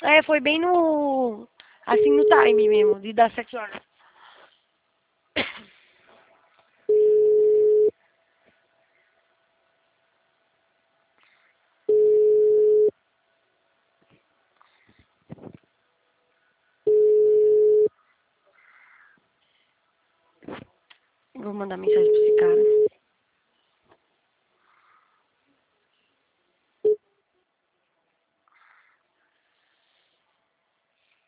É, foi bem no. Assim, no time mesmo, de dar 7 horas. Vou mandar mensagem pra esse cara.